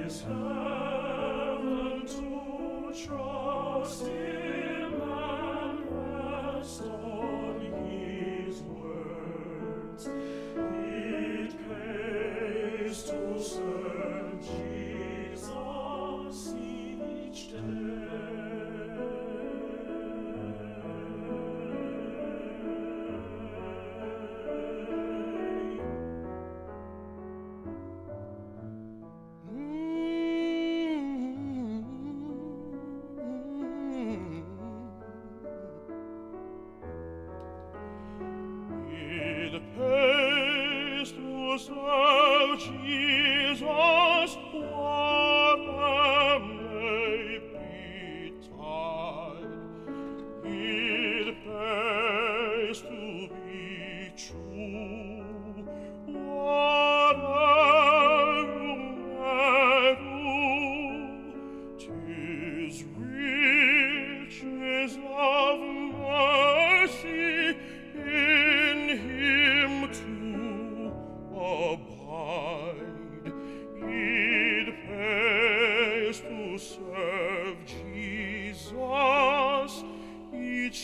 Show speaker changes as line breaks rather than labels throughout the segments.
is heaven to trust Him and rest on His words. It pays to serve Jesus each It pays to serve Jesus, whatever may betide. It pays to be true, whatever you may do. 'Tis riches of mercy in Him to abide. It pays to serve Jesus each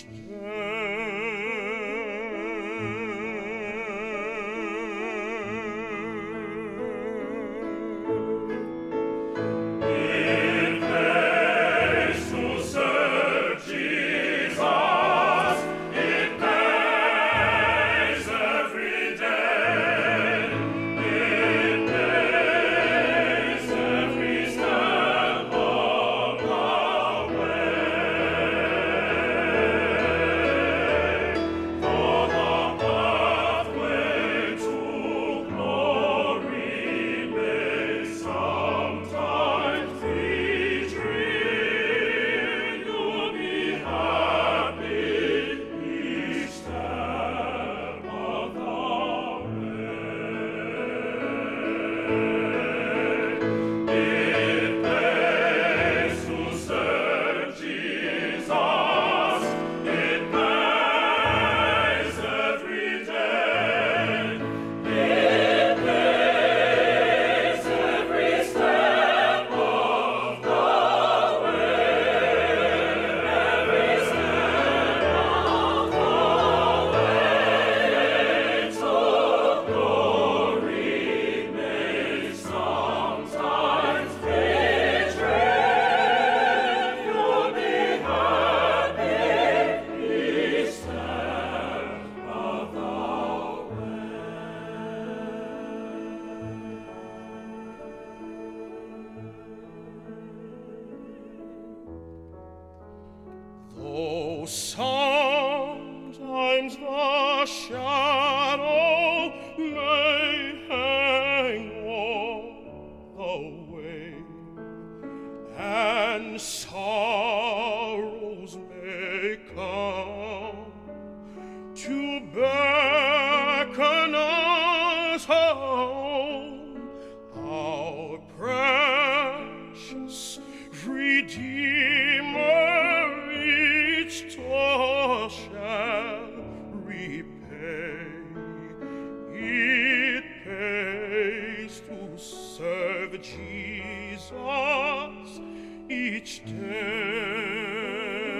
Though sometimes the shadow may hang o'er the way, and sorrows may come to beckon us home, our precious Redeemer each toil shall repay. It pays to serve Jesus each day.